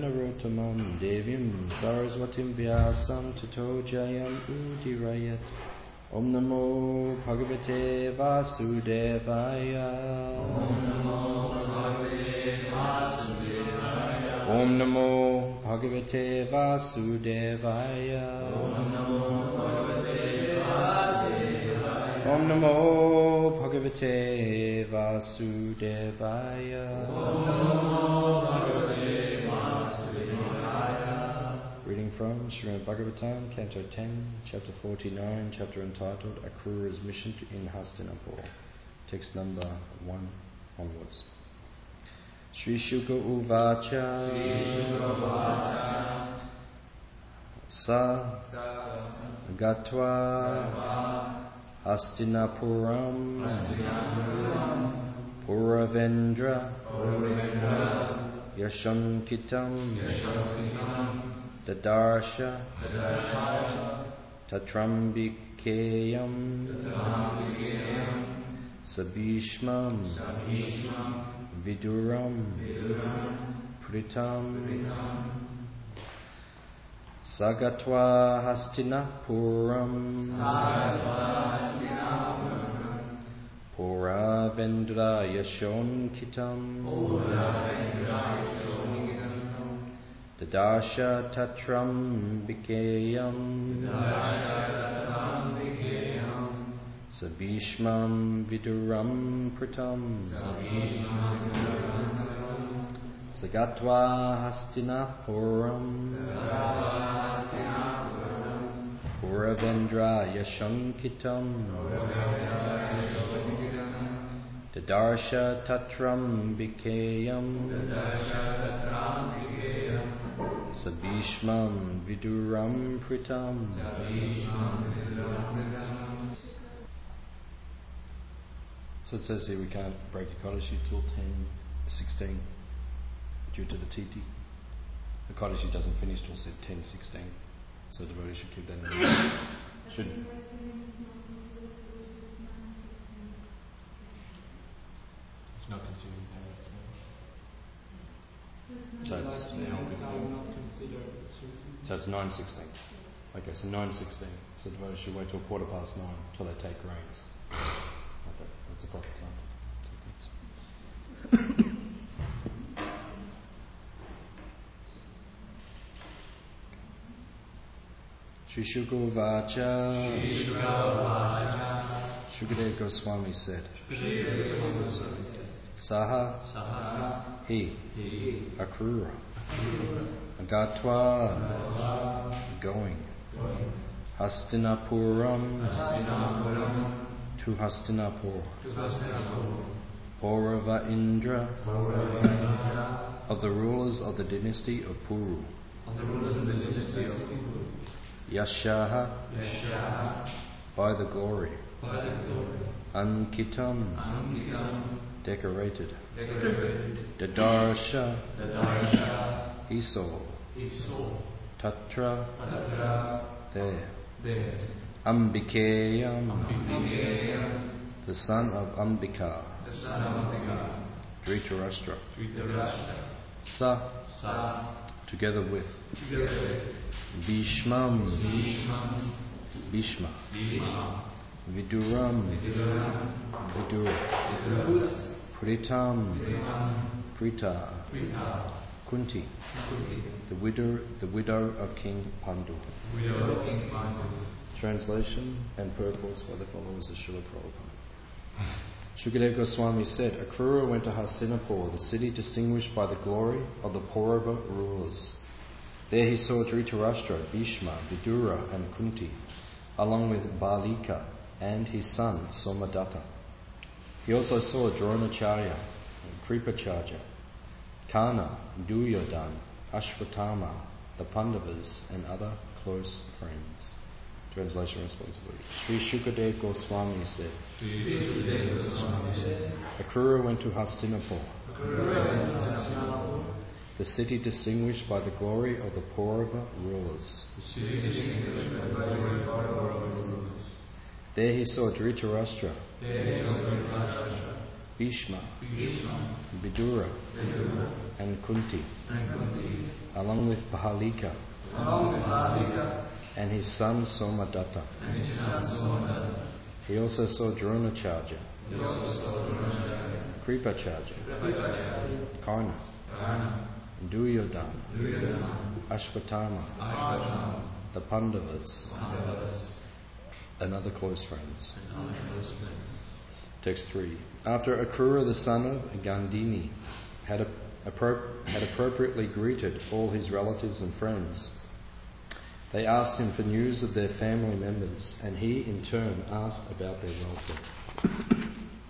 Narotamam Devim Saraswatim Vyasam Tato Jayam Udirayat. Om Namo Bhagavate Vasudevaya. Om Namo Bhagavate Vasudevaya. Om Namo Bhagavate Vasudevaya. Om Namo Bhagavate Vasudevaya. Om Namo Bhagavate Vasudevaya. Om Namo Bhagavate Vasudevaya. Reading from Srimad Bhagavatam, Canto 10, Chapter 49, chapter entitled Akrura's Mission in Hastinapur. Text number 1 onwards. Sri Shuka Uvacha Sa Gatva Hastinapuram Puravendra Yashankitam Dadarsha Tatrambikeyam Sabhishmam Viduram Pritam Sagatva Hastinapuram Puravendra Yashonkitam Dadasha Tatrambikeyam Sabhishmam Viduram Pritam Sagatva Hastinapuram Puravendra Yashankitam Dadarsha Tatrambikeyam Sabhishmam Viduram Pritam. So it says here we can't break Ekadashi till 10:16 due to the titi. Ekadashi doesn't finish till 10:16, so the devotee should keep that in mind. It's not consuming habits. So it's 9:16. Okay, so 9:16. So the devotee should wait till 9:15 till they take grains. Okay, that's the proper time. Sri Shuka Uvacha. Shukadeva Goswami said, Saha He Akrura Agatva going Hastinapuram to Hastinapur Paurava Indra of the rulers of the dynasty of Puru Yashaha by the glory Ankitam decorated Dadarsha he saw Tatra there Ambikeyam the son of Ambika Dhritarashtra Sa together with Bhishma Viduram Vidura Pritam Prita Kunti the widow of King Pandu. Translation and purports by the followers of Srila Prabhupada. Shukadeva Goswami said, Akrura went to Hastinapur, the city distinguished by the glory of the Paurava rulers. There he saw Dhritarashtra, Bhishma, Vidura and Kunti, along with Balika and his son Somadatta. He also saw Dronacharya, Kripacharya, Karna, Duryodhana, Ashwatthama, the Pandavas and other close friends. Translation responsibility. Sri Shukadeva Goswami said, Akrura went to Hastinapur, the city distinguished by the glory of the Paurava rulers. There he saw Dhritarashtra, Bhishma, Vidura and Kunti, along with Bahalika, and his son Somadatta. He also saw Dronacharya, Kripacharya, Karna, Duryodhana, Ashwatthama, the Pandavas, and other close friends. Text 3. After Akrura, the son of Gandhini, had appropriately greeted all his relatives and friends, they asked him for news of their family members, and he in turn asked about their welfare.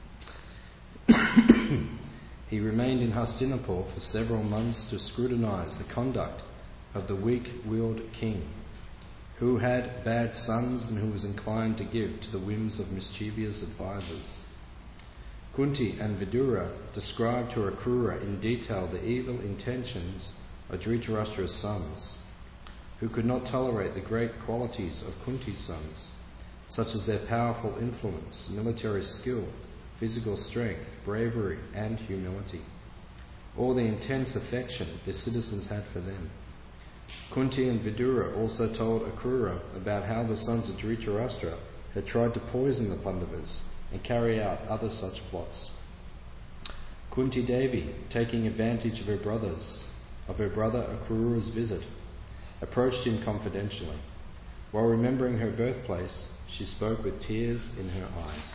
He remained in Hastinapur for several months to scrutinize the conduct of the weak-willed king, who had bad sons and who was inclined to give to the whims of mischievous advisers. Kunti and Vidura described to Akrura in detail the evil intentions of Dhritarashtra's sons, who could not tolerate the great qualities of Kunti's sons, such as their powerful influence, military skill, physical strength, bravery, and humility, or the intense affection their citizens had for them. Kunti and Vidura also told Akrura about how the sons of Dhritarashtra had tried to poison the Pandavas and carry out other such plots. Kunti Devi, taking advantage of her brother Akrura's visit, approached him confidentially. While remembering her birthplace, she spoke with tears in her eyes.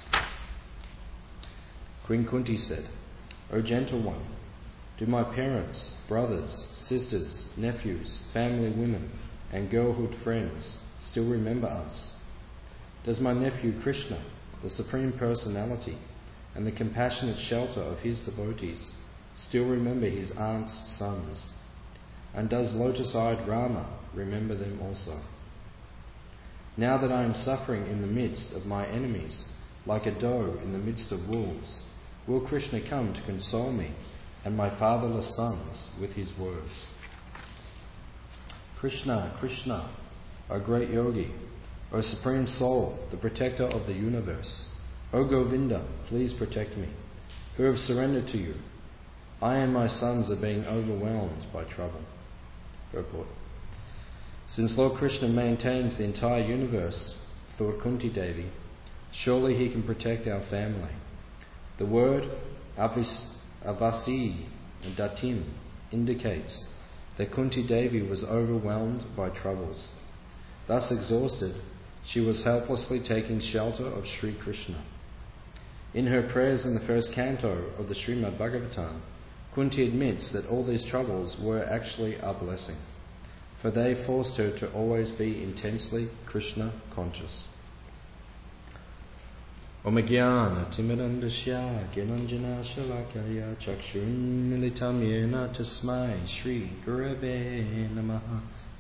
Queen Kunti said, "O gentle one, do my parents, brothers, sisters, nephews, family women, and girlhood friends still remember us? Does my nephew Krishna, the Supreme Personality, and the compassionate shelter of his devotees, still remember his aunt's sons? And does lotus-eyed Rama remember them also? Now that I am suffering in the midst of my enemies, like a doe in the midst of wolves, will Krishna come to console me and my fatherless sons with his words? Krishna, Krishna, O great yogi, O Supreme Soul, the protector of the universe, O Govinda, please protect me, who have surrendered to you. I and my sons are being overwhelmed by trouble." Purport. Since Lord Krishna maintains the entire universe, thought Kunti Devi, surely he can protect our family. The word avasi datim indicates that Kunti Devi was overwhelmed by troubles. Thus exhausted, she was helplessly taking shelter of Sri Krishna. In her prayers in the first canto of the Srimad Bhagavatam, Kunti admits that all these troubles were actually a blessing, for they forced her to always be intensely Krishna conscious. Om Jnana Timirandasya Gyananjana Shalakaya Chakshun Militam Yena Tasmai Shri Gurave Namaha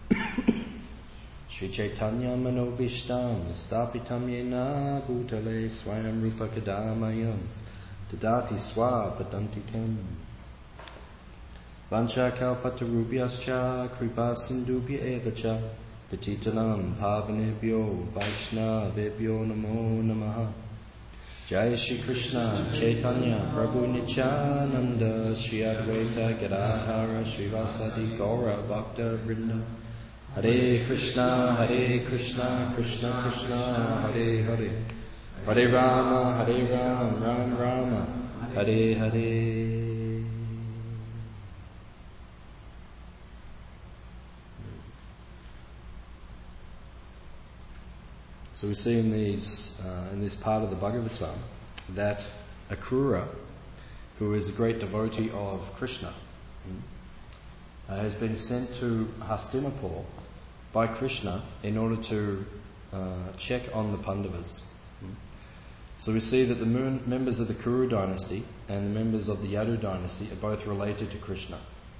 Shri Chaitanya Manobishtam Stapitam Yena Bhutale Swayam Rupa Kadamayam Tadati Swapadantikam Vancha Kalpatarubhyascha Kripa Sindubhya Evacha Patitanam Pavanebhyo Vaishnavebhyo Namo Namaha. Jai Shri Krishna Chaitanya Prabhu Nityananda Shri Advaita Gadadhara Srivasadi Gaura Bhakta Vrinda. Hare Krishna Krishna Krishna Hare Hare, Hare Rama Rama Rama Hare Hare. So we see in this part of the Bhagavatam that Akrura, who is a great devotee of Krishna, has been sent to Hastinapur by Krishna in order to check on the Pandavas. So we see that the members of the Kuru dynasty and the members of the Yadu dynasty are both related to Krishna.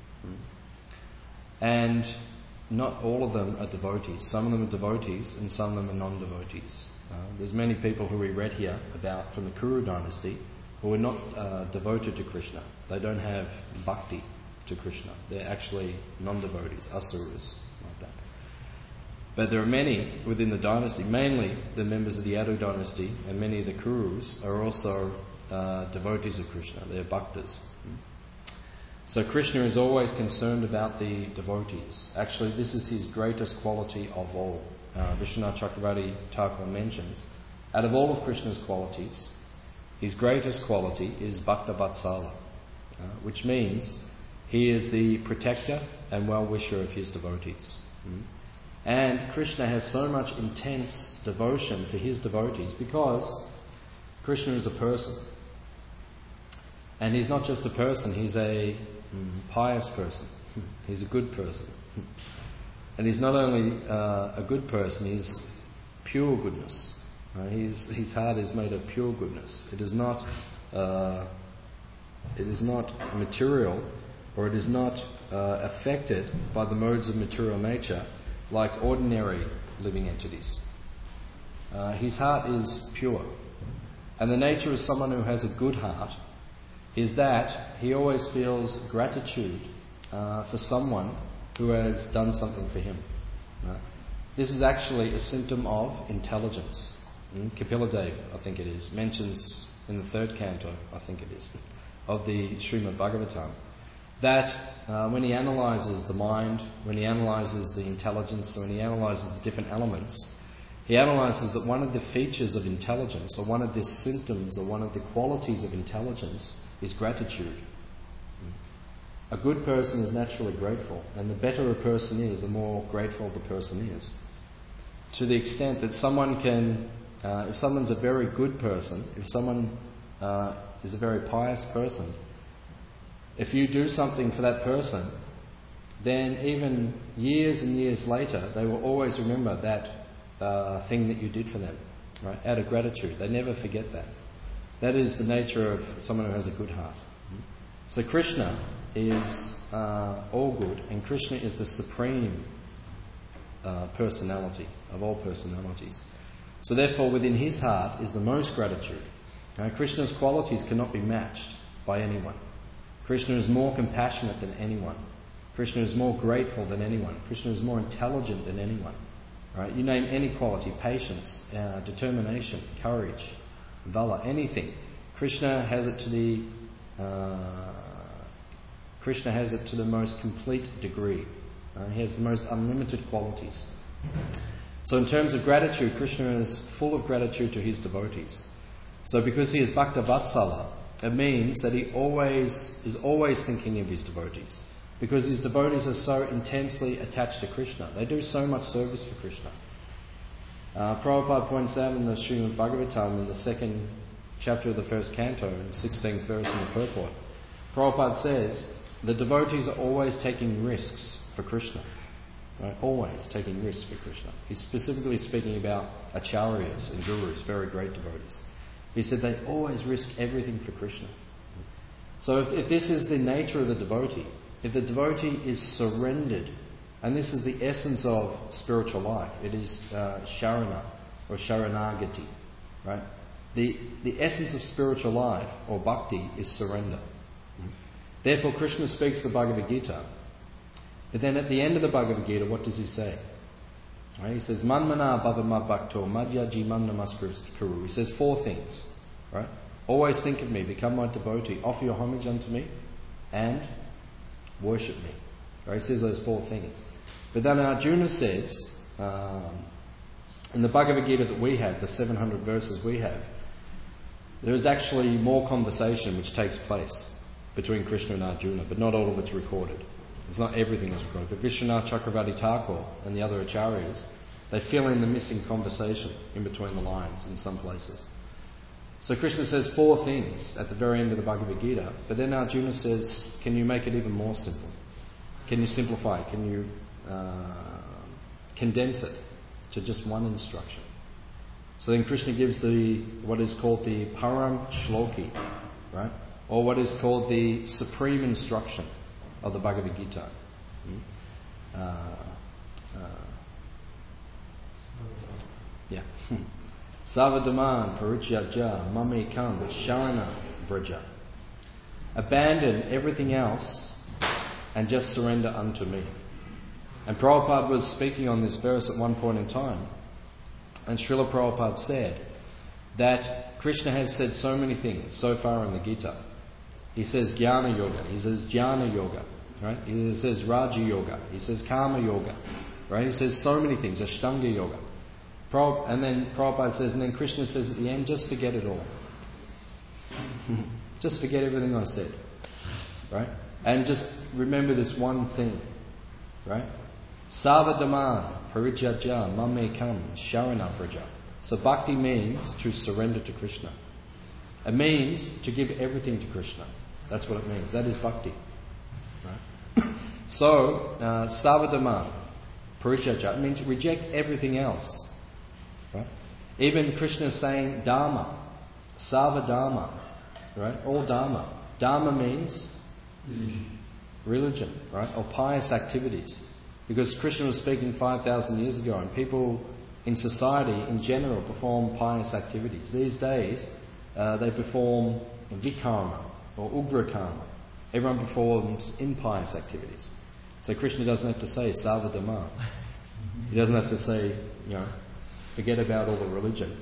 And not all of them are devotees. Some of them are devotees and some of them are non-devotees. There's many people who we read here about from the Kuru dynasty who are not devoted to Krishna. They don't have bhakti to Krishna. They're actually non-devotees, asuras, like that. But there are many within the dynasty, mainly the members of the Yadu dynasty and many of the Kurus are also devotees of Krishna. They're bhaktas. So Krishna is always concerned about the devotees. Actually, this is his greatest quality of all. Vishwanath Chakravarti Thakur mentions, out of all of Krishna's qualities, his greatest quality is Bhakta Vatsala, which means he is the protector and well-wisher of his devotees. And Krishna has so much intense devotion for his devotees because Krishna is a person. And he's not just a person, he's a pious person. He's a good person. And he's not only a good person, he's pure goodness. His heart is made of pure goodness. It is not material, or it is not affected by the modes of material nature like ordinary living entities. His heart is pure. And the nature of someone who has a good heart is that he always feels gratitude for someone who has done something for him. This is actually a symptom of intelligence. Kapila Dev, I think it is, mentions in the 3rd canto, I think it is, of the Srimad Bhagavatam, that when he analyses the mind, when he analyses the intelligence, when he analyses the different elements, he analyses that one of the features of intelligence, or one of the symptoms, or one of the qualities of intelligence is gratitude. A good person is naturally grateful, and the better a person is, the more grateful the person is. To the extent that someone can, if someone's a very good person, if someone is a very pious person, if you do something for that person, then even years and years later, they will always remember that thing that you did for them, right? Out of gratitude. They never forget that. That is the nature of someone who has a good heart. So Krishna is all good, and Krishna is the supreme personality of all personalities. So therefore within his heart is the most gratitude. Krishna's qualities cannot be matched by anyone. Krishna is more compassionate than anyone. Krishna is more grateful than anyone. Krishna is more intelligent than anyone. Right? You name any quality, patience, determination, courage, vala, anything. Krishna has it to the most complete degree. He has the most unlimited qualities. So in terms of gratitude, Krishna is full of gratitude to his devotees. So because he is Bhakta Vatsala, it means that he is always thinking of his devotees. Because his devotees are so intensely attached to Krishna. They do so much service for Krishna. Prabhupada points out in the Srimad Bhagavatam, in the 2nd chapter of the 1st canto, in the 16th verse in the purport, Prabhupada says, the devotees are always taking risks for Krishna. Right? Always taking risks for Krishna. He's specifically speaking about acharyas and gurus, very great devotees. He said they always risk everything for Krishna. So if this is the nature of the devotee, if the devotee is surrendered, and this is the essence of spiritual life, it is sharana or sharanagati, right? The essence of spiritual life or bhakti is surrender. Therefore Krishna speaks the Bhagavad Gita, but then at the end of the Bhagavad Gita, what does he say? Right? He says, Manmana bhava mad bhakto madhya jimam namaskuru. He says 4 things. Right? Always think of me, become my devotee, offer your homage unto me, and worship me. Right? He says those 4 things. But then Arjuna says, in the Bhagavad Gita that we have, the 700 verses we have, there is actually more conversation which takes place between Krishna and Arjuna, but not all of it's recorded. It's not everything is recorded. But Vishwanath Chakravarti Thakur and the other acharyas, they fill in the missing conversation in between the lines in some places. So Krishna says 4 things at the very end of the Bhagavad Gita, but then Arjuna says, can you make it even more simple? Can you simplify it? Can you condense it to just one instruction? So then Krishna gives what is called the Param Shloki, right? Or what is called the supreme instruction of the Bhagavad Gita. Yeah. Savadaman Parityajya Mamekam Sharana Vraja. Abandon everything else and just surrender unto me. And Prabhupada was speaking on this verse at one point in time, and Srila Prabhupada said that Krishna has said so many things so far in the Gita, He says Jnana Yoga. He says Jnana Yoga. Right? He says Raja Yoga. He says Karma Yoga. Right? He says so many things. Ashtanga Yoga. And then Prabhupada says, and then Krishna says at the end, just forget it all. Just forget everything I said. Right? And just remember this one thing. Right? Savadaman Parijaja Mamekam Sharanavraja. So bhakti means to surrender to Krishna. It means to give everything to Krishna. That's what it means. That is bhakti. Right? So, Savadaman Parijaja means reject everything else. Right? Even Krishna is saying Dharma. Savadharma. Right? All Dharma. Dharma means religion, right? Or pious activities. Because Krishna was speaking 5,000 years ago, and people in society in general perform pious activities. These days, they perform vikarma or ugrakarma. Everyone performs impious activities. So Krishna doesn't have to say savadharma. He doesn't have to say, forget about all the religion.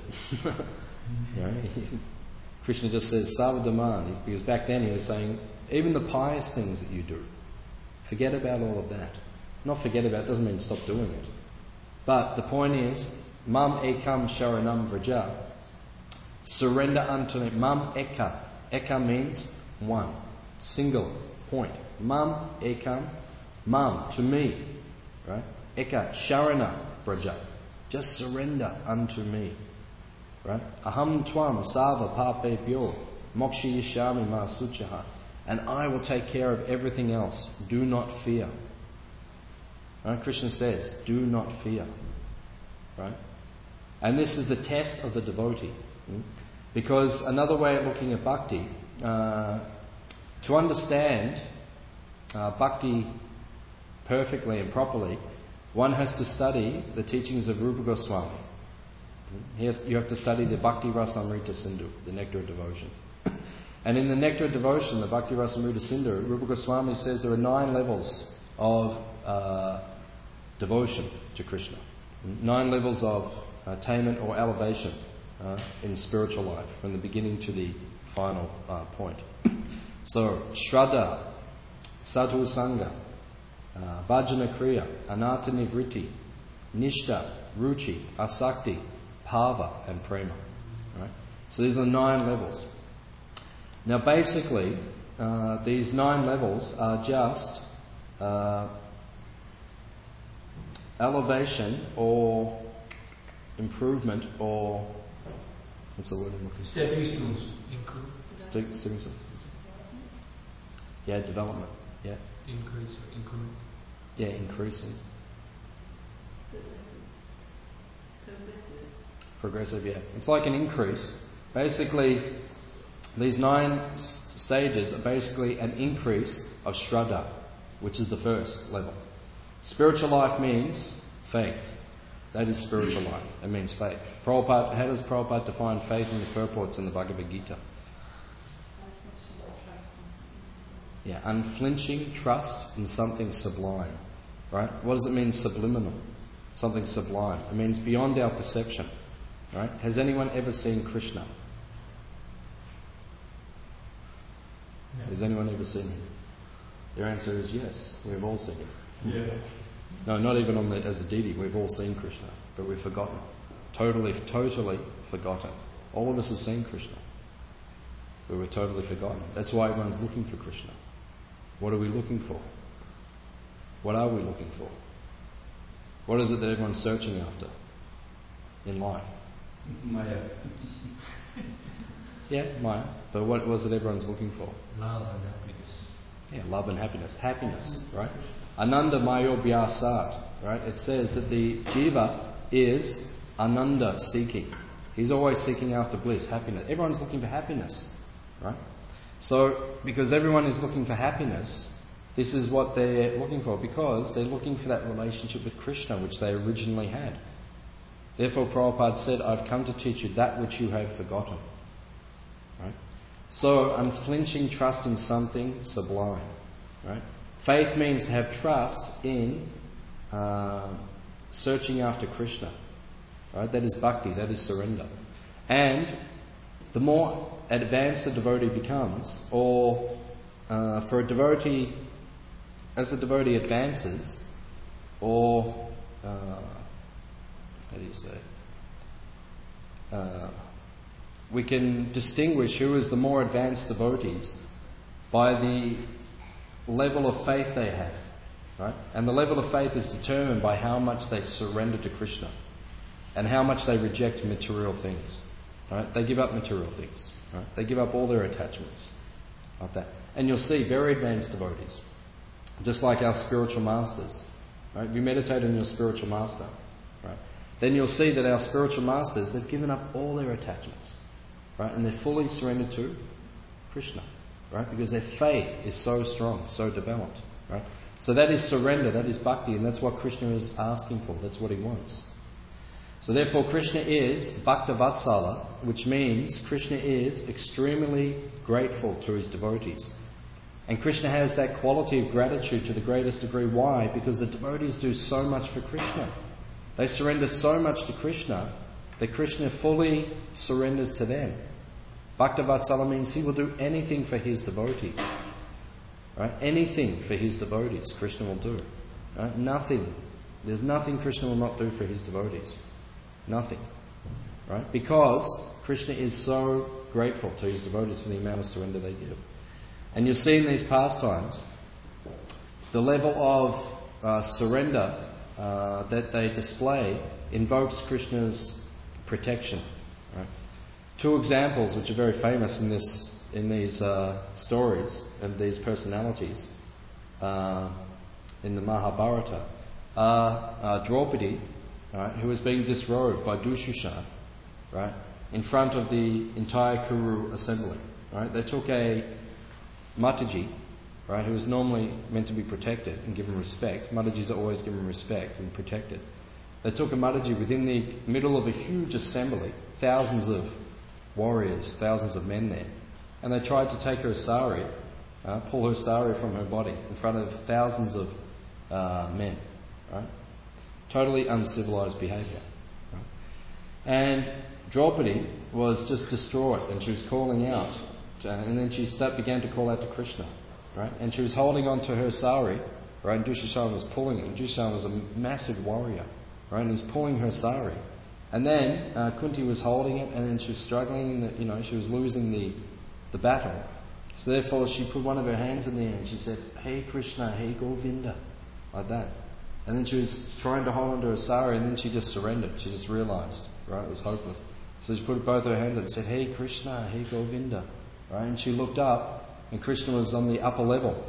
Krishna just says savadharma, because back then he was saying, even the pious things that you do, forget about all of that. Not forget about, doesn't mean stop doing it. But the point is, mam ekam sharanam vraja. Surrender unto me. Mam eka. Eka means one. Single point. Mam ekam. Mam, to me. Right? Eka, sharana vraja. Just surrender unto me. Right? Aham tvam sava papebhyo mokshi yishami ma suchaha. And I will take care of everything else. Do not fear. Right? Krishna says, do not fear. Right? And this is the test of the devotee. Because another way of looking at bhakti, to understand bhakti perfectly and properly, one has to study the teachings of Rupa Goswami. You have to study the Bhakti Rasamrita Sindhu, the Nectar of Devotion. And in the Nectar of Devotion, the Bhakti Rasamrita Sindhu, Rupa Goswami says there are 9 levels of devotion to Krishna. 9 levels of attainment or elevation in spiritual life, from the beginning to the final point. So, Shraddha, Sadhu Sangha, Bhajana Kriya, Anata Nivritti, Nishta, Ruchi, Asakti, Bhava and Prema. Right? So these are 9 levels. Now basically, these 9 levels are just elevation or improvement or... What's the word I'm looking for? Stepping stones. Stepping stones. Yeah, development. Yeah. Increase or increment. Yeah, increasing. Progressive, yeah. It's like an increase. Basically, these 9 stages are basically an increase of Shraddha, which is the first level. Spiritual life means faith. That is spiritual life. It means faith. How does Prabhupada define faith in the purports in the Bhagavad Gita? Yeah, unflinching trust in something sublime. Right? What does it mean, subliminal? Something sublime. It means beyond our perception. Right? Has anyone ever seen Krishna? No. Has anyone ever seen him? Their answer is yes. We've all seen him. Yeah. No, not even as a deity. We've all seen Krishna, but we've forgotten. Totally forgotten. All of us have seen Krishna, but we're totally forgotten. That's why everyone's looking for Krishna. What are we looking for? What are we looking for? What is it that everyone's searching after in life? Maya. Yeah, Maya. But what was it everyone's looking for? Love and happiness. Yeah, love and happiness. Happiness, right? Ananda Mayo Vyasat, right? It says that the jiva is ananda seeking. He's always seeking after bliss, happiness. Everyone's looking for happiness, right? So, because everyone is looking for happiness, this is what they're looking for, because they're looking for that relationship with Krishna, which they originally had. Therefore, Prabhupada said, I've come to teach you that which you have forgotten. Right? So, unflinching trust in something sublime. Right? Faith means to have trust in searching after Krishna. Right? That is bhakti, that is surrender. And the more advanced the devotee becomes, or for a devotee, as a devotee advances, or we can distinguish who is the more advanced devotees by the level of faith they have, right? And the level of faith is determined by how much they surrender to Krishna and how much they reject material things, right? They give up material things, right? They give up all their attachments, like that. And you'll see very advanced devotees, just like our spiritual masters, right? If you meditate on your spiritual master, right, then you'll see that our spiritual masters, they've given up all their attachments, right? And they're fully surrendered to Krishna, right? Because their faith is so strong, so developed, right? So that is surrender, that is bhakti, and that's what Krishna is asking for, that's what he wants. So therefore Krishna is Bhakta Vatsala, which means Krishna is extremely grateful to his devotees. And Krishna has that quality of gratitude to the greatest degree. Why? Because the devotees do so much for Krishna. They surrender so much to Krishna that Krishna fully surrenders to them. Bhakta Vatsala means he will do anything for his devotees. Right? Anything for his devotees Krishna will do. Right? Nothing. There's nothing Krishna will not do for his devotees. Nothing. Right? Because Krishna is so grateful to his devotees for the amount of surrender they give. And you'll see in these pastimes the level of surrender that they display invokes Krishna's protection. Right? Two examples which are very famous in these stories of these personalities in the Mahabharata are Draupadi, right, who was being disrobed by Dushyasana, right, in front of the entire Kuru assembly. Right? They took a Mataji, right, who is normally meant to be protected and given respect. Matajis are always given respect and protected. They took a Mataji within the middle of a huge assembly, thousands of warriors, thousands of men there, and they tried to take her sari, pull her sari from her body in front of thousands of men. Right? Totally uncivilized behaviour. Right? And Draupadi was just distraught, and she was calling out, and then she began to call out to Krishna. Right? And she was holding on to her sari, right? And Dushyasana was pulling it. And Dushyasana was a massive warrior, right? And he's pulling her sari. And then Kunti was holding it, and then she was struggling. She was losing the battle. So therefore, she put one of her hands in the air and she said, "Hey Krishna, hey Govinda," like that. And then she was trying to hold on to her sari, and then she just surrendered. She just realised, right? It was hopeless. So she put both her hands up and said, "Hey Krishna, hey Govinda," right? And she looked up. And Krishna was on the upper level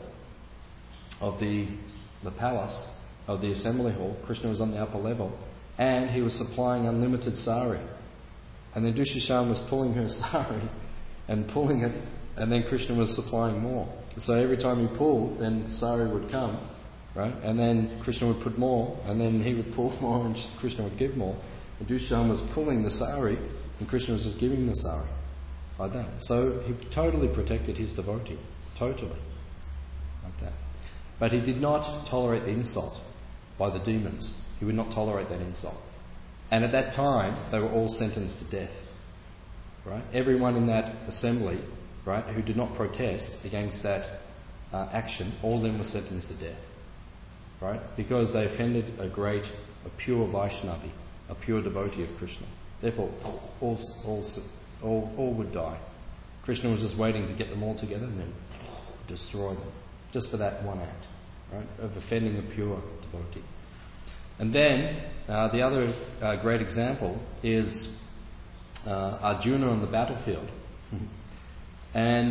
of the palace, of the assembly hall. Krishna was on the upper level, and he was supplying unlimited sari. And then Dushyasana was pulling her sari and pulling it, and then Krishna was supplying more. So every time he pulled, then sari would come, right? And then Krishna would put more, and then he would pull more, and Krishna would give more. And Dushyasana was pulling the sari, and Krishna was just giving the sari. Like that. So he totally protected his devotee. Totally. Like that. But he did not tolerate the insult by the demons. He would not tolerate that insult. And at that time, they were all sentenced to death. Right? Everyone in that assembly, right, who did not protest against that action, all of them were sentenced to death. Right? Because they offended a pure Vaishnavi, a pure devotee of Krishna. Therefore, all would die. Krishna was just waiting to get them all together and then destroy them, just for that one act, right, of offending a pure devotee. And then the other great example is Arjuna on the battlefield, and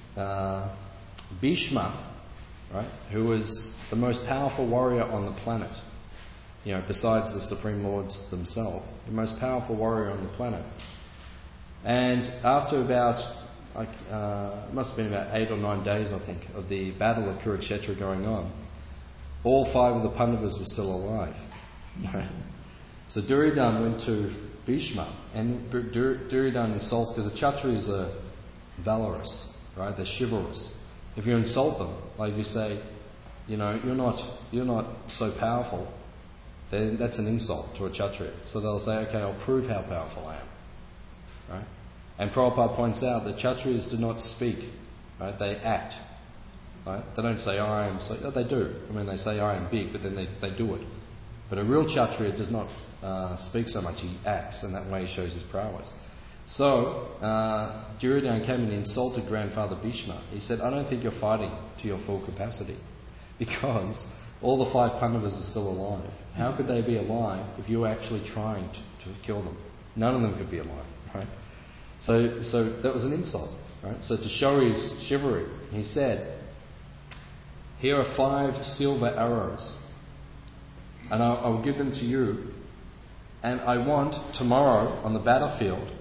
Bhishma, right, who was the most powerful warrior on the planet. Besides the Supreme Lords themselves, the most powerful warrior on the planet. And after about, it must have been about 8 or 9 days, I think, of the battle of Kurukshetra going on, all 5 of the Pandavas were still alive. So Duryodhana went to Bhishma, and Duryodhana insulted, because the Kshatriyas are valorous, right? They're chivalrous. If you insult them, like if you say, you're not so powerful, then that's an insult to a Kshatriya. So they'll say, okay, I'll prove how powerful I am. Right? And Prabhupada points out that Kshatriyas do not speak, right? They act. Right? They don't say, I am so... Oh, they do. I mean, they say, I am big, but then they do it. But a real Kshatriya does not speak so much. He acts, and that way he shows his prowess. So, Duryodhana came and insulted grandfather Bhishma. He said, I don't think you're fighting to your full capacity, because all the 5 Pandavas are still alive. How could they be alive if you were actually trying to kill them? None of them could be alive, right? So that was an insult, right? So to show his chivalry, he said, here are 5 silver arrows, and I will give them to you, and I want tomorrow on the battlefield,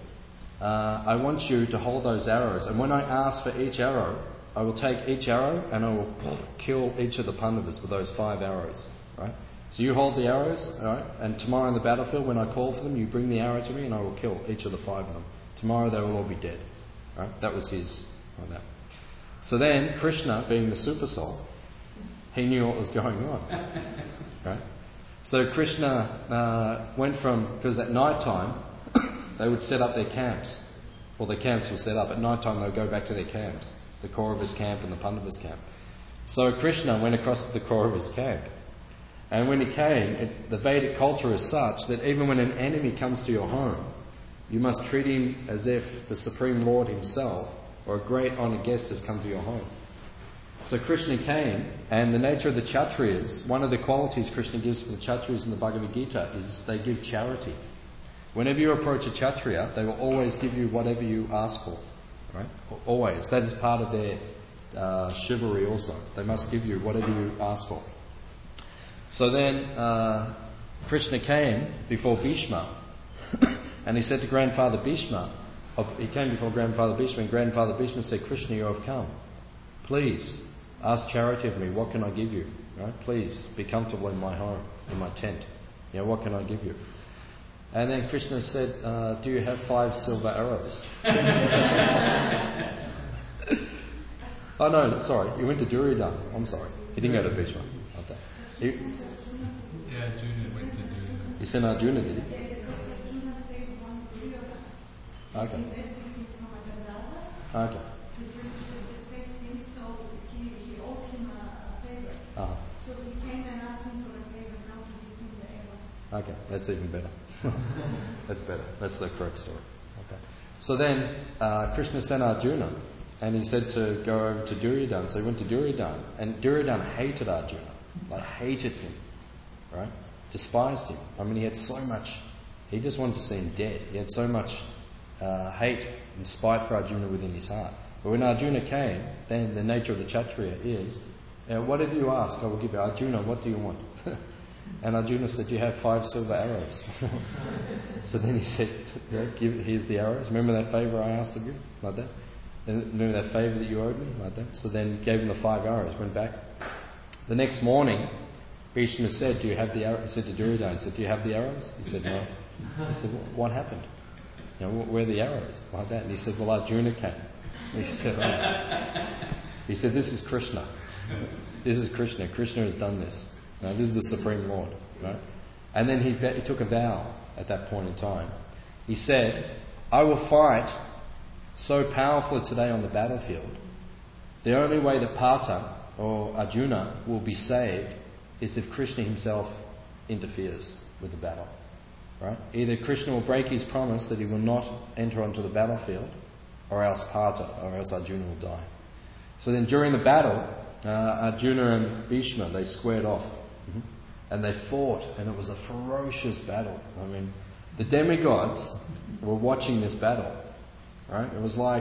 I want you to hold those arrows, and when I ask for each arrow, I will take each arrow and I will kill each of the Pandavas with those 5 arrows, right? So you hold the arrows, all right, and tomorrow on the battlefield, when I call for them, you bring the arrow to me and I will kill each of the 5 of them. Tomorrow they will all be dead, right? That was his, like that. So then Krishna, being the super soul, he knew what was going on, right? So Krishna went from, because at night time they would set up their camps, or their camps were set up. At night time they would go back to their camps, the Kauravas camp and the Pandavas camp. So Krishna went across to the Kauravas camp, and when he came, the Vedic culture is such that even when an enemy comes to your home, you must treat him as if the Supreme Lord himself or a great honoured guest has come to your home. So Krishna came, and the nature of the Kshatriyas, one of the qualities Krishna gives to the Kshatriyas in the Bhagavad Gita is they give charity. Whenever you approach a Kshatriya, they will always give you whatever you ask for. Right? Always. That is part of their chivalry also. They must give you whatever you ask for. So then Krishna came before Bhishma and he said to Grandfather Bhishma, he came before Grandfather Bhishma, and Grandfather Bhishma said, Krishna, you have come. Please, ask charity of me. What can I give you? Right? Please, be comfortable in my home, in my tent. What can I give you? And then Krishna said, do you have 5 silver arrows? Oh no, sorry, he went to Duryodhana. I'm sorry. He didn't go to Bhishma. Okay. Yeah, Arjuna went to Duryodhana. He sent Arjuna, did he? Okay. Okay. Uh-huh. So he came and asked him for a favor, not to give him the arrows. Okay, that's even better. That's better. That's the correct story. Okay. So then Krishna sent Arjuna, and he said to go over to Duryodhana. So he went to Duryodhana, and Duryodhana hated Arjuna. Like, hated him. Right? Despised him. I mean, he had so much... He just wanted to see him dead. He had so much hate and spite for Arjuna within his heart. But when Arjuna came, then the nature of the Kshatriya is, whatever you ask, I will give you. Arjuna, what do you want? And Arjuna said, you have 5 silver arrows. So then he said, here's the arrows. Remember that favour I asked of you? Like that. And remember that favour that you owed me? Like that. So then gave him the 5 arrows, went back. The next morning, Bhishma said, do you have the arrows? He said to Duryodhana, he said, do you have the arrows? He said, no. He said, what happened? Where are the arrows? Like that. And he said, well, Arjuna came. And he said, oh. He said, this is Krishna. This is Krishna. Krishna has done this. This is the Supreme Lord. Right? And then he took a vow at that point in time. He said, I will fight so powerfully today on the battlefield. The only way that Partha or Arjuna will be saved is if Krishna himself interferes with the battle. Right? Either Krishna will break his promise that he will not enter onto the battlefield, or else Partha, or else Arjuna will die. So then during the battle, Arjuna and Bhishma, they squared off. And they fought, and it was a ferocious battle. I mean, the demigods were watching this battle. Right? It was like,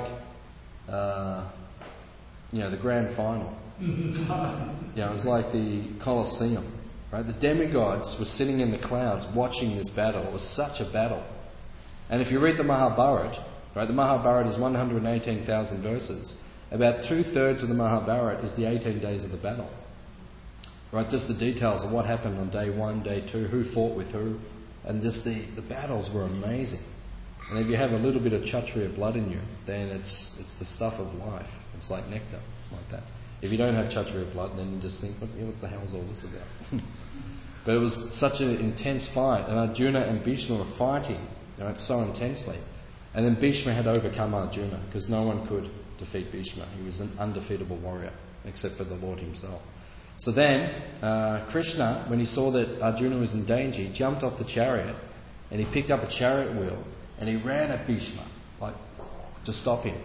the grand final. It was like the Colosseum. Right? The demigods were sitting in the clouds watching this battle. It was such a battle. And if you read the Mahabharata, right, the Mahabharata is 118,000 verses. About 2/3 of the Mahabharata is the 18 days of the battle. Right, just the details of what happened on day 1, day 2, who fought with who, and just the battles were amazing. And if you have a little bit of Kshatriya blood in you, then it's the stuff of life. It's like nectar, like that. If you don't have Kshatriya blood, then you just think, what the hell is all this about? But it was such an intense fight, and Arjuna and Bhishma were fighting, right, so intensely. And then Bhishma had overcome Arjuna, because no one could defeat Bhishma. He was an undefeatable warrior. except for the Lord himself. So then, Krishna, when he saw that Arjuna was in danger, he jumped off the chariot and he picked up a chariot wheel and he ran at Bhishma, like to stop him,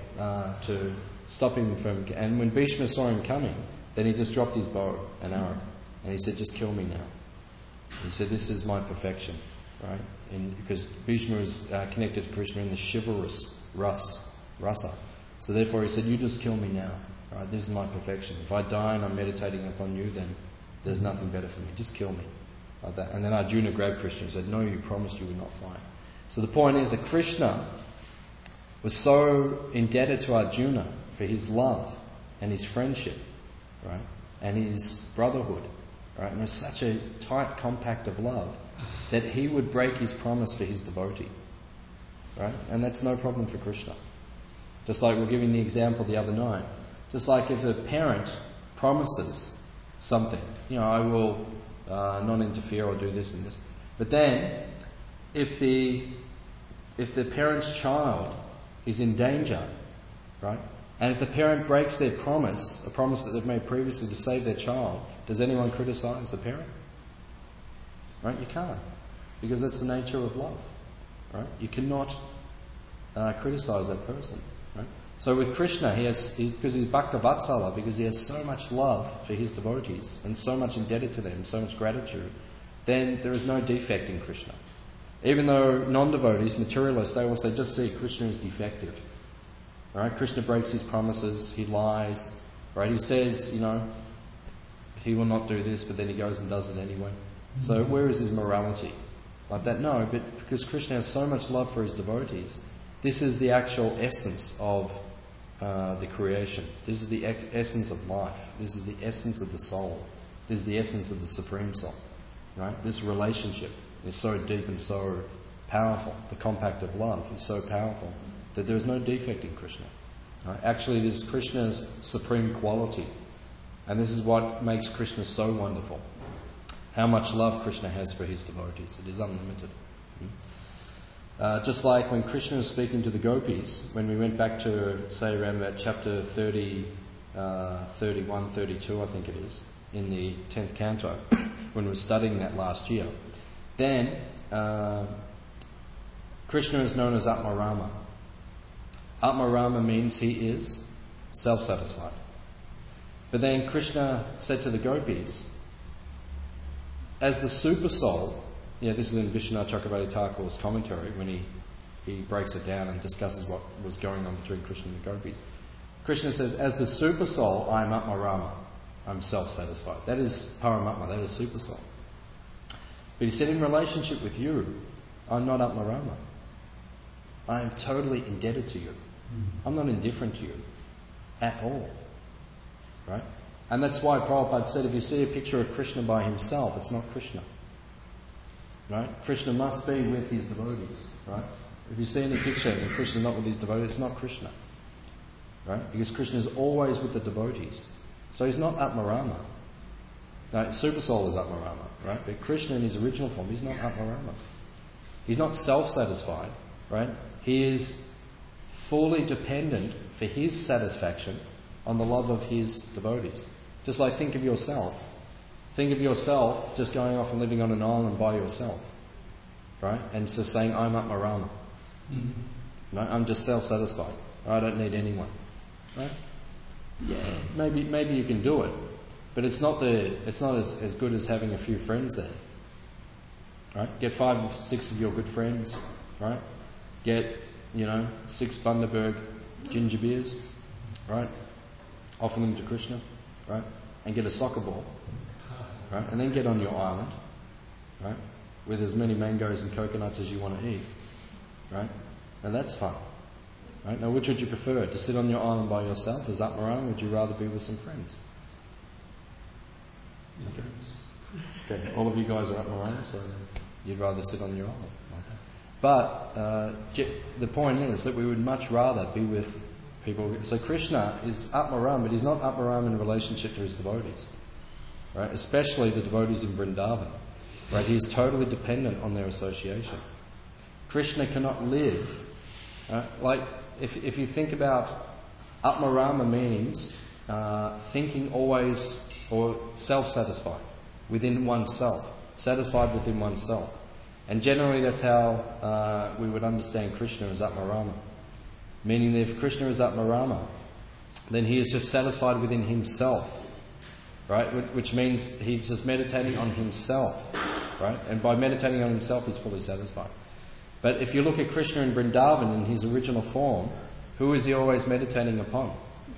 from. And when Bhishma saw him coming, then he just dropped his bow and arrow and he said, "Just kill me now." He said, "This is my perfection," right? Because Bhishma was connected to Krishna in the chivalrous rasa. So therefore he said, "You just kill me now. Right? This is my perfection. If I die and I'm meditating upon you, then there's nothing better for me. Just kill me." Like that. And then Arjuna grabbed Krishna and said, "No, you promised you would not fight." So the point is that Krishna was so indebted to Arjuna for his love and his friendship, right? And his brotherhood, right? And it was such a tight compact of love that he would break his promise for his devotee, right? And that's no problem for Krishna. Just like we were giving the example the other night. Just like if a parent promises something, I will not interfere or do this and this. But then, if the parent's child is in danger, right? And if the parent breaks their promise, a promise that they've made previously to save their child, does anyone criticise the parent? Right? You can't. Because that's the nature of love. Right? You cannot criticise that person. Right? So with Krishna, because he's Bhakta Vatsala, because he has so much love for his devotees and so much indebted to them, so much gratitude, then there is no defect in Krishna. Even though non-devotees, materialists, they will say, "Just see, Krishna is defective." Right? Krishna breaks his promises, he lies, right? He says, he will not do this, but then he goes and does it anyway. So where is his morality? Like that? No, but because Krishna has so much love for his devotees, this is the actual essence of the creation. This is the essence of life. This is the essence of the soul. This is the essence of the Supreme Soul. Right? This relationship is so deep and so powerful. The compact of love is so powerful that there is no defect in Krishna. Right? Actually, it is Krishna's supreme quality. And this is what makes Krishna so wonderful. How much love Krishna has for his devotees. It is unlimited. Just like when Krishna was speaking to the gopis, when we went back to, say, around about chapter 30, 31, 32, I think it is, in the 10th canto, when we were studying that last year, then Krishna is known as Atmarama. Atmarama means he is self-satisfied. But then Krishna said to the gopis, as the super soul, this is in Vishwanath Chakravarti Thakur's commentary when he breaks it down and discusses what was going on between Krishna and the gopis. Krishna says, as the super soul, I am Atmarama. I'm self-satisfied. That is Paramatma, that is super soul. But he said, in relationship with you, I'm not Atmarama. I am totally indebted to you. I'm not indifferent to you at all. Right? And that's why Prabhupada said, if you see a picture of Krishna by himself, it's not Krishna. Right? Krishna must be with his devotees. Right? If you see any picture and Krishna is not with his devotees, it's not Krishna. Right? Because Krishna is always with the devotees. So he's not Atmarama. No, Super Soul is Atmarama. Right? But Krishna in his original form, he's not Atmarama. He's not self-satisfied. Right? He is fully dependent for his satisfaction on the love of his devotees. Just like think of yourself. Think of yourself just going off and living on an island by yourself. Right? And so saying, I'm Atmarama. No, I'm just self-satisfied. I don't need anyone. Right? Yeah, maybe you can do it. But it's not as good as having a few friends there. Right? Get 5 or 6 of your good friends. Right? Get, 6 Bundaberg ginger beers. Right? Offer them to Krishna. Right? And get a soccer ball. Right? And then get on your island. Right? With as many mangoes and coconuts as you want to eat. Right? And that's fun. Right? Now, which would you prefer? To sit on your island by yourself as Atmarama, or would you rather be with some friends? Okay. All of you guys are Atmarama, so you'd rather sit on your island like that. But the point is that we would much rather be with people. So Krishna is Atmarama, but he's not Atmarama in relationship to his devotees. Right? Especially the devotees in Vrindavan. Right? He is totally dependent on their association. Krishna cannot live. Right? Like, if you think about Atmarama means thinking always or self-satisfied within oneself, satisfied within oneself. And generally that's how we would understand Krishna as Atmarama. Meaning that if Krishna is Atmarama, then he is just satisfied within himself, right? Which means he's just meditating on himself, right? And by meditating on himself, he's fully satisfied. But if you look at Krishna in Vrindavan in his original form, who is he always meditating upon?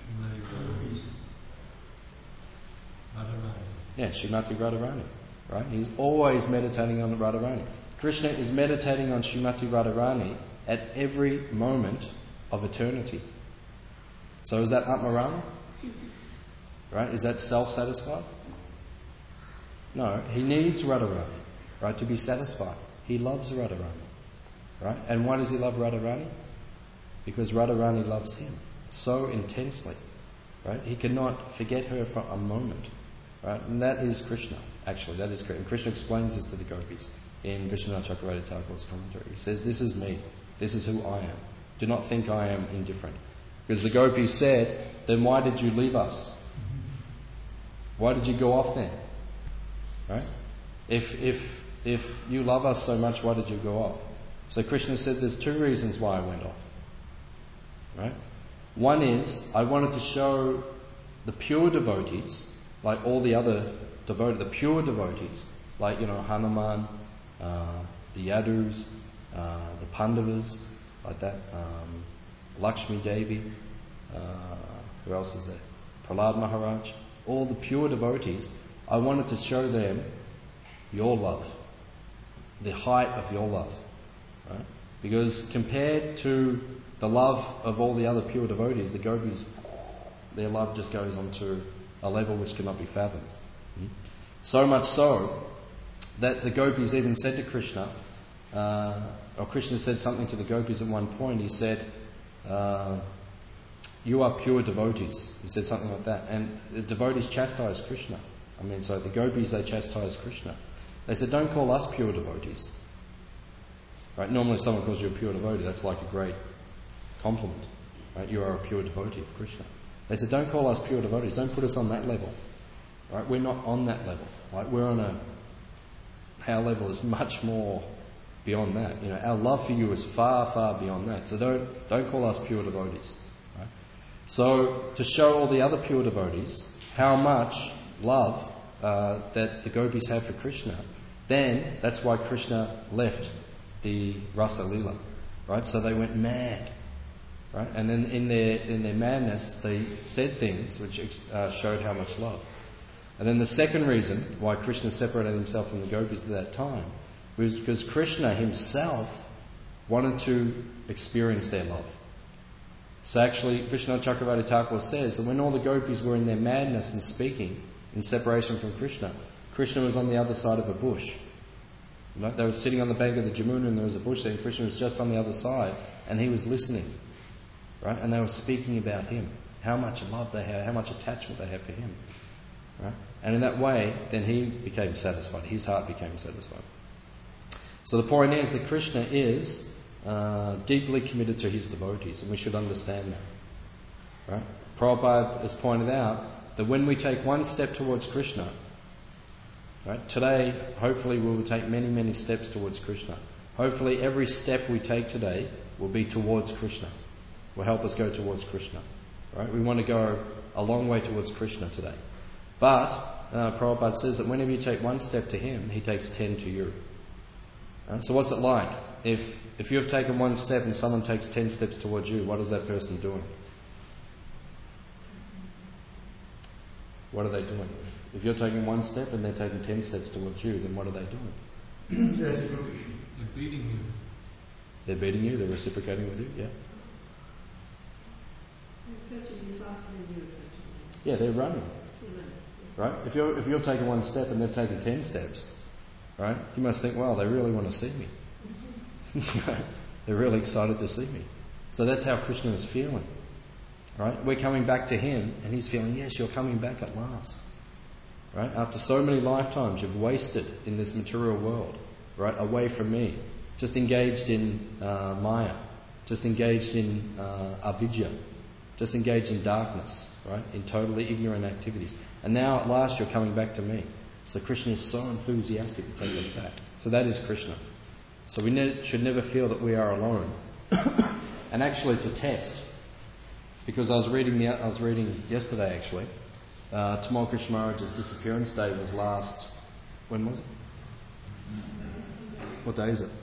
Yeah, Srimati Radharani, right? He's always meditating on Radharani. Krishna is meditating on Srimati Radharani at every moment of eternity. So is that Atmarama? Right? Is that self-satisfied? No, he needs Radharani, right, to be satisfied. He loves Radharani, right? And why does he love Radharani? Because Radharani loves him so intensely, right? He cannot forget her for a moment, right? And that is Krishna, actually. That is Krishna. And Krishna explains this to the gopis in Vishwanath Chakravarti Thakur's commentary. He says, "This is me. This is who I am. Do not think I am indifferent." Because the gopis said, "Then why did you leave us? Why did you go off then? Right? If you love us so much, why did you go off?" So Krishna said, "There's two reasons why I went off. Right? One is I wanted to show the pure devotees, like all the other devotees, the pure devotees, like Hanuman, the Yadus, the Pandavas, like that, Lakshmi Devi, who else is there? Prahlad Maharaj, all the pure devotees. I wanted to show them your love, the height of your love, right? Because compared to the love of all the other pure devotees, the gopis, their love just goes on to a level which cannot be fathomed. So much so that the gopis even said to Krishna, or Krishna said something to the gopis at one point. He said, "You are pure devotees." He said something like that. And the devotees chastised Krishna. So the gopis, they chastised Krishna. They said, "Don't call us pure devotees." Right? Normally if someone calls you a pure devotee, that's like a great compliment. Right? You are a pure devotee of Krishna. They said, "Don't call us pure devotees. Don't put us on that level." Right? We're not on that level. Right? We're on our level is much more beyond that. Our love for you is far, far beyond that. So don't call us pure devotees. Right? So to show all the other pure devotees how much love that the gopis have for Krishna, then that's why Krishna left the Rasa Leela. Right? So they went mad. Right? And then in their madness they said things which showed how much love. And then the second reason why Krishna separated himself from the gopis at that time was because Krishna himself wanted to experience their love. So actually, Vishwanath Chakravarti Thakur says that when all the gopis were in their madness and speaking in separation from Krishna, Krishna was on the other side of a bush. Right? They were sitting on the bank of the Jamuna and there was a bush there, and Krishna was just on the other side and he was listening. Right? And they were speaking about him, how much love they have, how much attachment they have for him. Right? And in that way, then he became satisfied. His heart became satisfied. So the point is that Krishna is deeply committed to his devotees, and we should understand that. Right? Prabhupada has pointed out that when we take one step towards Krishna, right, today, hopefully we will take many, many steps towards Krishna. Hopefully every step we take today will be towards Krishna, will help us go towards Krishna. Right? We want to go a long way towards Krishna today. But Prabhupada says that whenever you take one step to him, he takes 10 to you. So what's it like? If you've taken one step and someone takes 10 steps towards you, what is that person doing? What are they doing? If you're taking one step and they're taking 10 steps towards you, then what are they doing? They're beating you. They're beating you, they're reciprocating with you, yeah. Yeah, they're running. Right? If you're taking one step and they've taken 10 steps, right, you must think, wow, they really want to see me. They're really excited to see me. So that's how Krishna is feeling. Right? We're coming back to him and he's feeling, yes, you're coming back at last. Right? After so many lifetimes you've wasted in this material world, right, away from me, just engaged in Maya, just engaged in avidya, just engaged in darkness, right? In totally ignorant activities. And now at last you're coming back to me. So Krishna is so enthusiastic to take us back. So that is Krishna. So we should never feel that we are alone. And actually it's a test. Because I was reading yesterday actually, Tamal Krishna Maharaj's disappearance day was last, when was it? What day is it?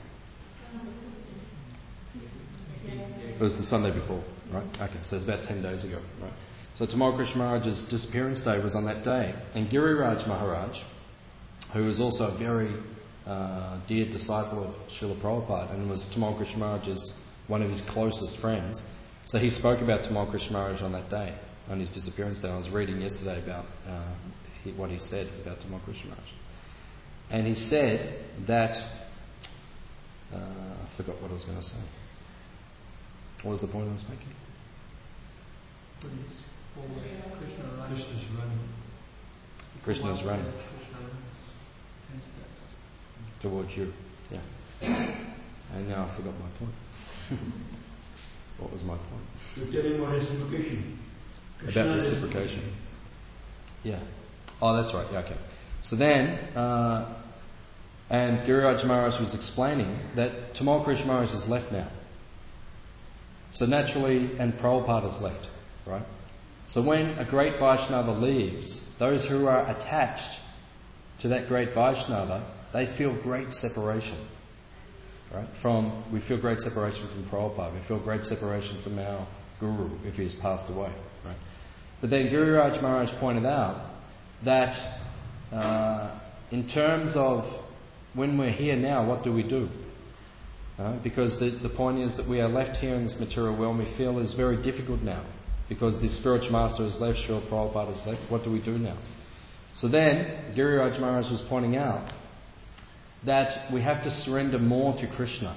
It was the Sunday before, right? Okay, so it's about 10 days ago, right? So Tamal Krishna Maharaj's disappearance day was on that day. And Giriraj Maharaj, who was also a very dear disciple of Srila Prabhupada and was Tamal Krishna Maharaj's one of his closest friends, so he spoke about Tamal Krishna Maharaj on that day, on his disappearance day. I was reading yesterday about what he said about Tamal Krishna Maharaj. And he said that, I forgot what I was going to say. What was the point I was making? Krishna's running. Krishna's running. Krishna runs 10 steps. Towards you, yeah. And now I forgot my point. What was my point? You're telling about reciprocation. About reciprocation. Yeah. Oh, that's right. Yeah, okay. So then, and Giriraj Maharaj was explaining that Tamal Krishna Maharaj has left now. So naturally, and Prabhupada has left, right? So when a great Vaishnava leaves, those who are attached to that great Vaishnava, they feel great separation, right? We feel great separation from Prabhupada. We feel great separation from our Guru if he has passed away, right? But then Giriraj Maharaj pointed out that in terms of when we're here now, what do we do? Because the point is that we are left here in this material world and we feel is very difficult now. Because this spiritual master has left, Srila Prabhupada has left, what do we do now? So then, Giriraj Maharaj was pointing out that we have to surrender more to Krishna.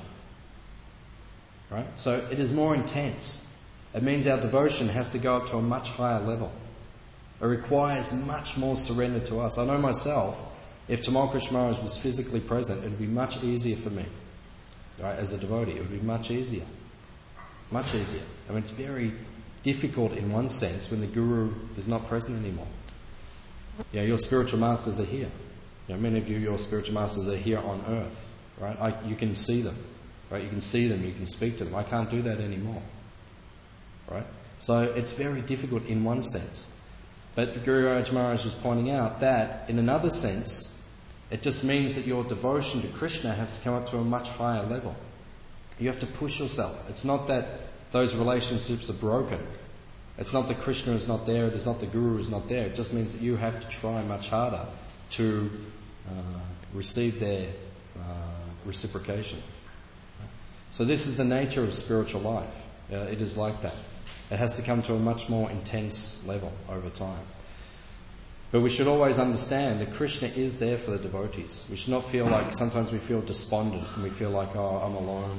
Right? So it is more intense. It means our devotion has to go up to a much higher level. It requires much more surrender to us. I know myself, if Tamal Krishna Maharaj was physically present, it would be much easier for me. Right? As a devotee, it would be much easier. Much easier. I mean, it's very difficult in one sense when the Guru is not present anymore. You know, your spiritual masters are here. You know, many of you, your spiritual masters are here on earth, right? You can see them, right? You can see them, you can speak to them. I can't do that anymore, right? So it's very difficult in one sense. But Giriraj Maharaj was pointing out that in another sense, it just means that your devotion to Krishna has to come up to a much higher level. You have to push yourself. It's not that those relationships are broken. It's not that Krishna is not there, it is not the Guru is not there. It just means that you have to try much harder to receive their reciprocation. So this is the nature of spiritual life. It is like that. It has to come to a much more intense level over time. But we should always understand that Krishna is there for the devotees. We should not feel like, sometimes we feel despondent and we feel like, oh, I'm alone.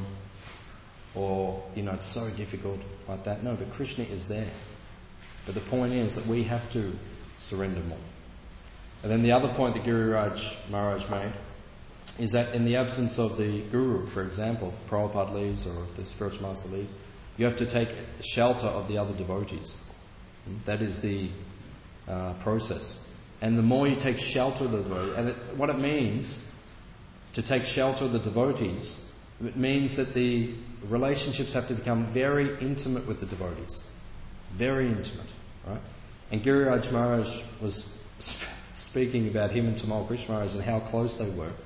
Or, it's so difficult like that. No, but Krishna is there. But the point is that we have to surrender more. And then the other point that Giriraj Maharaj made is that in the absence of the Guru, for example, Prabhupada leaves or if the spiritual master leaves, you have to take shelter of the other devotees. That is the process. And the more you take shelter of the devotees, and what it means to take shelter of the devotees, it means that the relationships have to become very intimate with the devotees. Very intimate, right? And Giriraj Maharaj was speaking about him and Tamal Krishna Maharaj and how close they were.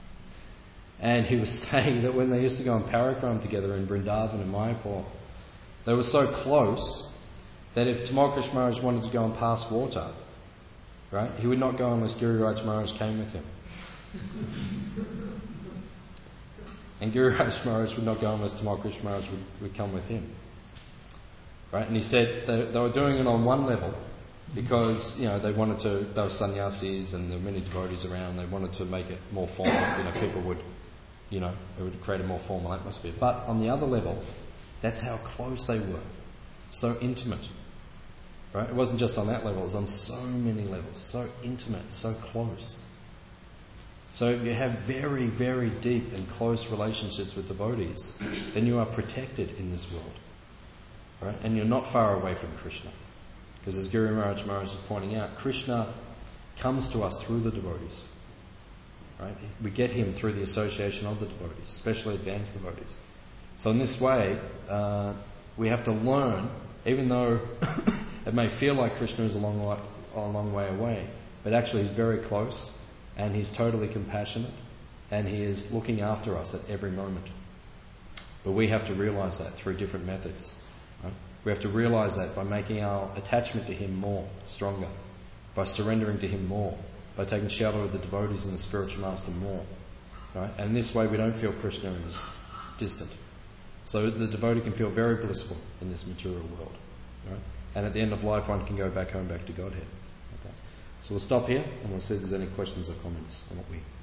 And he was saying that when they used to go on Parakram together in Vrindavan and Mayapur, they were so close that if Tamal Krishna Maharaj wanted to go and pass water, right, he would not go unless Giriraj Maharaj came with him. And Giriraj Maharaj would not go unless Tamal Krishna Maharaj would come with him. Right? And he said they were doing it on one level because, they were sannyasis and there were many devotees around, they wanted to make it more formal, people would, it would create a more formal atmosphere. But on the other level, that's how close they were. So intimate. Right? It wasn't just on that level, it was on so many levels, so intimate, so close. So if you have very, very deep and close relationships with devotees, then you are protected in this world. right? And you're not far away from Krishna. Because as Guru Maharaj is pointing out, Krishna comes to us through the devotees. Right? We get him through the association of the devotees, especially advanced devotees. So in this way, we have to learn, even though it may feel like Krishna is a long way away, but actually he's very close, and he's totally compassionate, and he is looking after us at every moment. But we have to realise that through different methods. Right? We have to realise that by making our attachment to him more stronger, by surrendering to him more, by taking shelter of the devotees and the spiritual master more. Right? And in this way we don't feel Krishna is distant. So the devotee can feel very blissful in this material world. Right? And at the end of life one can go back home, back to Godhead. Okay. So we'll stop here and we'll see if there's any questions or comments on what we